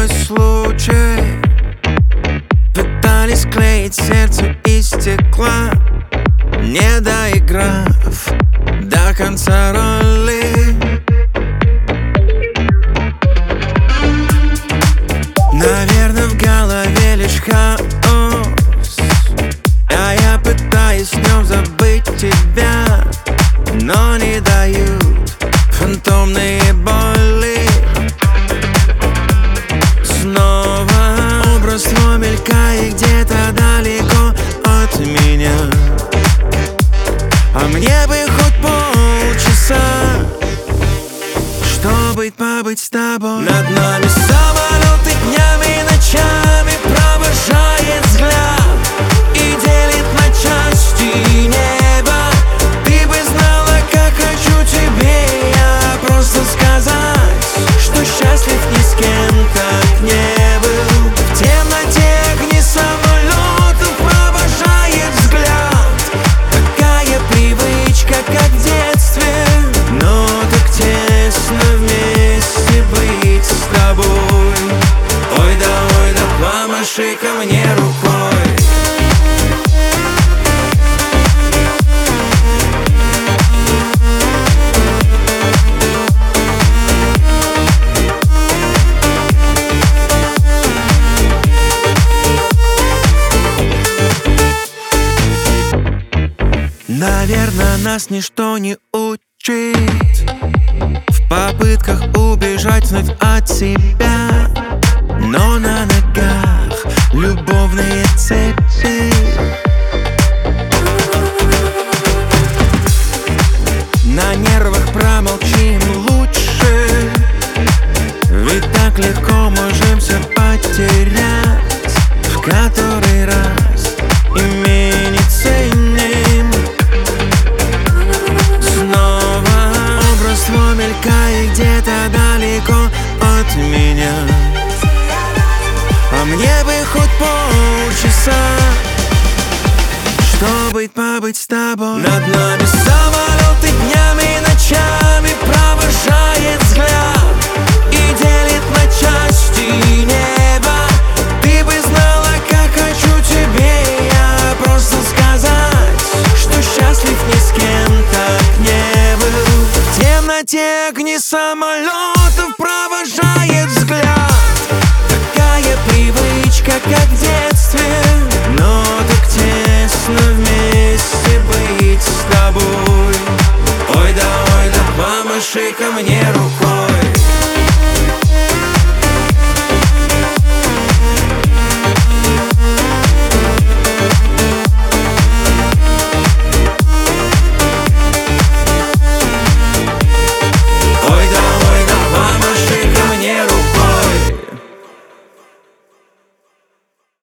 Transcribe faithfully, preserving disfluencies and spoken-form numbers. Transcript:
первый случай. Пытались клеить сердце из стекла, не доиграв до конца роли. Наверное, в голове лишь хаос, а я пытаюсь в нем забыть тебя, но не дают фантомные боли. Снова образ твой мелькает где-то далеко от меня, а мне бы хоть полчаса, чтобы побыть с тобой. Над нами самолеты днями и ночами провожает взгляд и делит на части небо. Ты бы знала, как хочу тебе я просто сказать, что счастлив ни с кем так не был. В темноте огни самолетов провожает взгляд. Такая привычка, как в детстве, но так тесно вместе быть с тобой. Ой да, ой да, помаши ко мне рукой. Наверное, нас ничто не учит в попытках убежать вновь от себя, но на ногах любовные цепи. На нервах промолчим лучше, ведь так легко можем все потерять. В который раз имя не ценим. Снова образ твой мелькает где-то далеко от меня, а мне бы хоть полчаса, чтобы побыть с тобой. Над нами самолеты днями и ночами провожает взгляд и делит на части небо. Ты бы знала, как хочу тебе я просто сказать, что счастлив ни с кем так не был. В темноте огни самолетов провожает взгляд. Такая привычка, как в детстве, но так тесно вместе быть с тобой. Ой да, ой да, помаши ко мне